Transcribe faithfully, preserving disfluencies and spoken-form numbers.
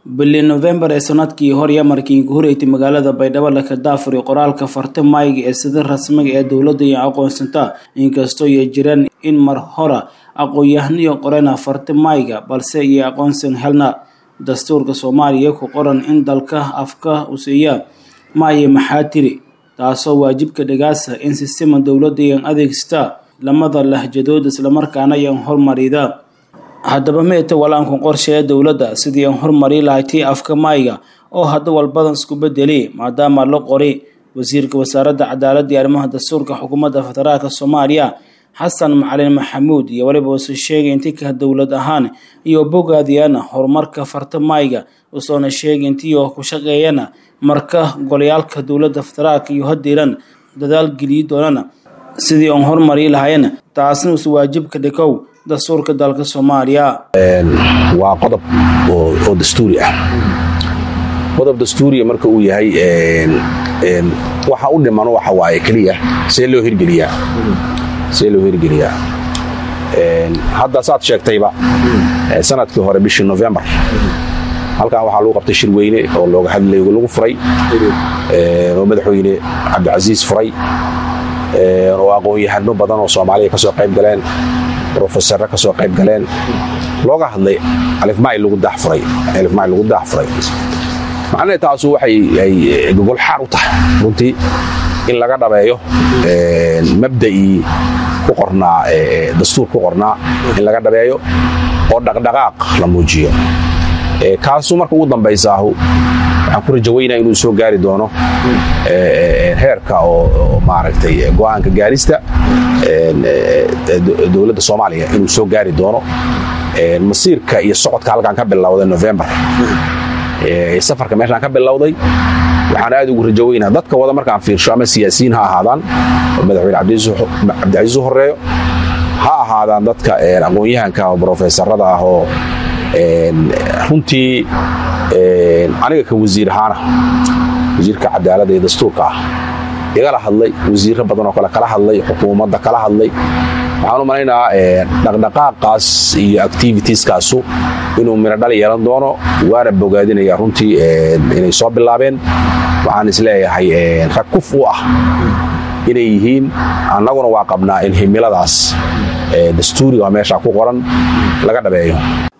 bili November ee sanadkii hore markii ugu horeeyay magaalada Baydhabo la ka daafuray qoraalka fartamayga ee sida rasmiga ee dawladda iyo aqoonsanta inkastoo ay jiraan in mar hore aqoon-yahaniyo qorana fartamayga balse ay aqoonsan helna dastuurka Soomaaliya ku qoran in dalka afka u siiya maaye maxaa tiri taasoo waajibka dhagaasa in sistema dawladda iyo adeegsta lamada lahjadood isla markaana ay hormarida haddaba meeta walaanku qorsheeya dawladda sidii aan horumari lahayd afka mayga oo hadda walbadan isku bedelay maadaama la qoray wasiirka wasaaradda cadaaladda iyo arrimaha dastuurka xukuumadda federaalka Soomaaliya Xasan Macalin Maxamuud iyo waliba uu sheegay intii ka dawlad ahaan iyo bogaadiyana horumarka fartamayga oo soo sheegay intii oo ku shaqeeyana marka golayaalka dawladda federaalka iyo hadiran dadaal geliyo doonana sidii aan horumari lahayn taasna uu waajibka dhikow dastuurka dalka Soomaaliya waa qodob oo dastuuri ah qodob dastuuri marka uu yahay een een waxa uu dhiman waxa waaye kaliya si loo hirgeliyaa si loo hirgeliyaa een hadda saad sheegtayba sanadkii hore bishii November halkaan waxa lagu qabtay shir weyne oo looga hadlayo lagu furay ee oo madaxweyne Cabdulaziz furay ee oo aqoon-yahano badan oo Soomaaliya ka soo qayb galeen professor ka soo qayb galeen looga hadlay alif maay lagu daahfuray alif maay lagu daahfuray macnaheedu taas waxay ay gogol xaar u tahay runtii in laga dhabeeyo ee mabda'i ku qornaa ee dastuur ku qornaa in laga dhabeeyo oo dhaqdhaqaaq la muujiyo ee kaasu marka ugu dambeysaahu waxaan ku rajaynayaa inuu soo gaari doono ee heerka oo maaragtay go'aanka gaarista ee dawladda Soomaaliya inuu soo gaari doono ee masiirka iyo socodka halkaan ka bilowday November ee safarka meeshaan ka bilowday waxaan aad ugu rajaynayaa dadka wada markaan fiirsho ama siyaasiyiin ha ahaadaan madaxweyne Cabdulaziz horeeyo ha ahaadaan dadka aqoon-yahanka oo professorada ah oo runtii aniga ka wasiir ahaan wasiirka cadaaladda iyo dastuurka ah igala hadlay wasiirro badan oo kala kala hadlay xukuumadda kala hadlay waxaan u maleynayaa dhaqdhaqaaqaas iyo activitieskaasu inuu miro dhal yeelan doono waana bogaadinaya runtii inay soo bilaabeen waxaan isleeyahay rag kuf u ah inay yihiin annaguna waa qabnaa in himiladaas dastuuriga meesha ku qoran laga dhabeeyo